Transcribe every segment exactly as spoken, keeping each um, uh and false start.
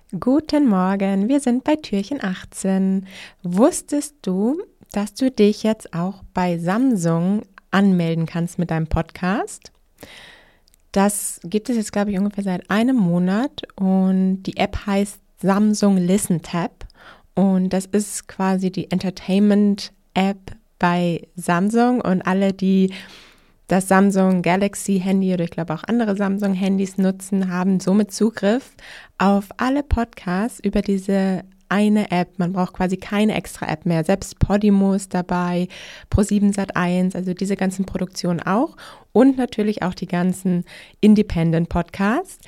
Guten Morgen, wir sind bei Türchen achtzehn. Wusstest du, dass du dich jetzt auch bei Samsung anmelden kannst mit deinem Podcast? Das gibt es jetzt, glaube ich, ungefähr seit einem Monat und die App heißt Samsung Listen Tab und das ist quasi die Entertainment-App bei Samsung und alle, die das Samsung Galaxy Handy oder ich glaube auch andere Samsung Handys nutzen, haben somit Zugriff auf alle Podcasts über diese eine App. Man braucht quasi keine extra App mehr. Selbst Podimo ist dabei, ProSieben Sat eins, also diese ganzen Produktionen auch und natürlich auch die ganzen Independent Podcasts.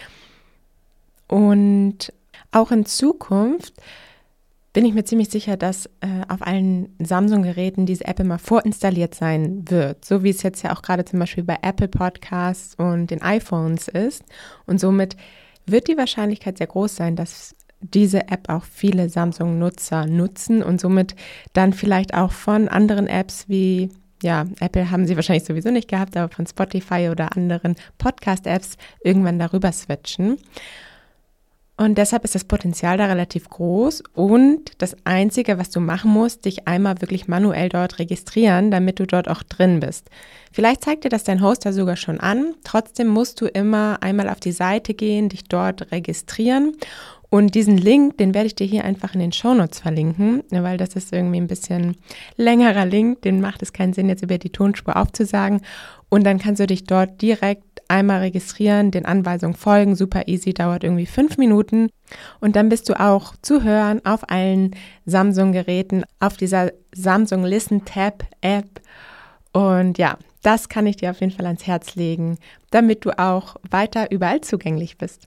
Und auch in Zukunft bin ich mir ziemlich sicher, dass äh, auf allen Samsung-Geräten diese App immer vorinstalliert sein wird, so wie es jetzt ja auch gerade zum Beispiel bei Apple Podcasts und den iPhones ist. Und somit wird die Wahrscheinlichkeit sehr groß sein, dass diese App auch viele Samsung-Nutzer nutzen und somit dann vielleicht auch von anderen Apps wie, ja, Apple haben sie wahrscheinlich sowieso nicht gehabt, aber von Spotify oder anderen Podcast-Apps irgendwann darüber switchen. Und deshalb ist das Potenzial da relativ groß und das Einzige, was du machen musst, dich einmal wirklich manuell dort registrieren, damit du dort auch drin bist. Vielleicht zeigt dir das dein Hoster sogar schon an, trotzdem musst du immer einmal auf die Seite gehen, dich dort registrieren und diesen Link, den werde ich dir hier einfach in den Shownotes verlinken, weil das ist irgendwie ein bisschen längerer Link, den macht es keinen Sinn, jetzt über die Tonspur aufzusagen und dann kannst du dich dort direkt einmal registrieren, den Anweisungen folgen, super easy, dauert irgendwie fünf Minuten und dann bist du auch zu hören auf allen Samsung-Geräten, auf dieser Samsung Listen Tab App und ja, das kann ich dir auf jeden Fall ans Herz legen, damit du auch weiter überall zugänglich bist.